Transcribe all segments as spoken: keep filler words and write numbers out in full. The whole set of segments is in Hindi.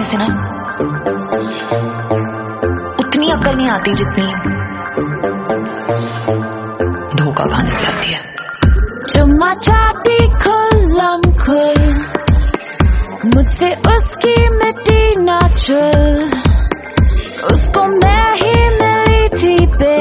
करने से ना उतनी अक्ल नहीं आती जितनी धोखा खाने से आती है। चुम्मा चाटी खुल्लम खुल, मुझसे उसकी मिट्टी ना चुल, उसको मैं ही मिली थी बे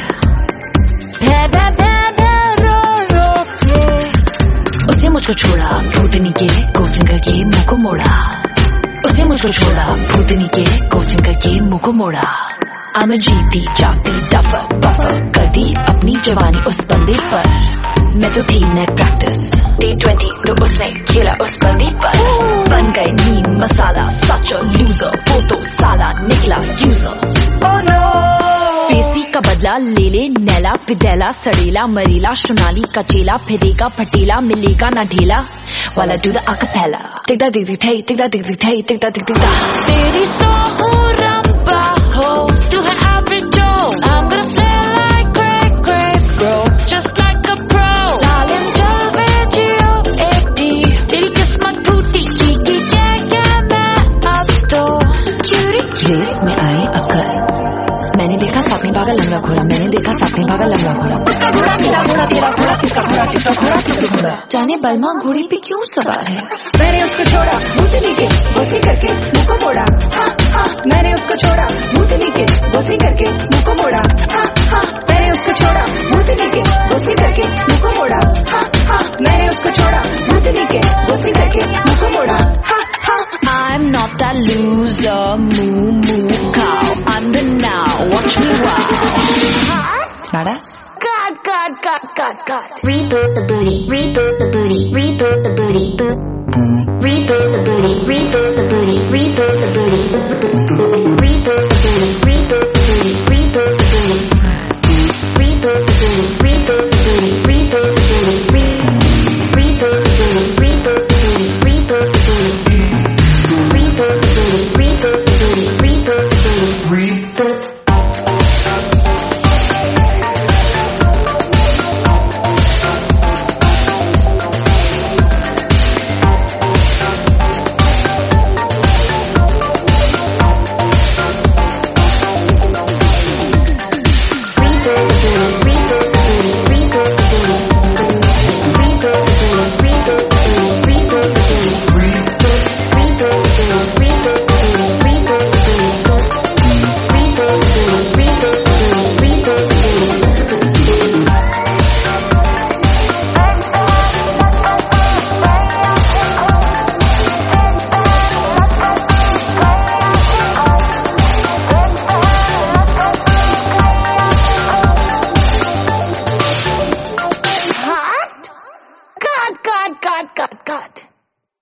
भैदा भैदा रो रो के। उसे मुझको छोड़ा भूतनी के कोसिंग करके मुंह को मोड़ा, उसे मुझको छोड़ा भूतनी के कोसिंग करके मुंह को मोड़ा। अब जीती जागती डफर बफर कर दी अपनी जवानी उस बंदे पर, मैं तो थी नेट प्रैक्टिस टी ट्वेंटी तो उसने खेला उस बंदे पर। बन गए मीम मसाला सच लूजर, वो तो साला निकला यूजर। oh no! पेसी का बदला ले ले नैला फिदैला सड़ेला मरेला सोनाली का चेला, फिरेगा फटेला मिलेगा ना ढेला वाला डू द अकपेला। टिकदा टिकदी ठई टिकदा टिकदी ठई टिकदा टिकदी दा। तेरी सोहरंबा हो तू है एवरेज जो, I'm gonna say like great great bro just like a pro। लालिम जलवे जियो एटी तेरी किस्मत फूटी की की क्या क्या मैं अब तो क्यूरी। रेस में आए अकल, मैंने देखा साथ में भागा लंगड़ा घोड़ा, मैंने देखा साथ में भागा लंगड़ा घोड़ा। उसका घोड़ा मेरा घोड़ा तेरा घोड़ा किसका घोड़ा किसका घोड़ा किसका घोड़ा, जाने बलमा घोड़ी पे क्यों सवार है। मैंने उसको छोड़ा भूतनी के घोसी करके मुंह को मोड़ा, हाँ हाँ मैंने उसको छोड़ा भूतनी के घोसी करके मुंह को मोड़ा, हाँ हाँ मैंने उसको छोड़ा भूतनी के घोसी करके मुंह को मोड़ा, हाँ हाँ मैंने उसको छोड़ा भूतनी के घोसी करके मुंह को मोड़ा, हाँ हाँ। I'm not that loser, moo moo cow, I'm the now, watch me wow. Smartass? God, God, God, God, God. Reboot the booty, reboot the booty, reboot the booty, boot. Reboot the booty, reboot the booty, reboot the booty, reboot the booty, reboot the booty, reboot.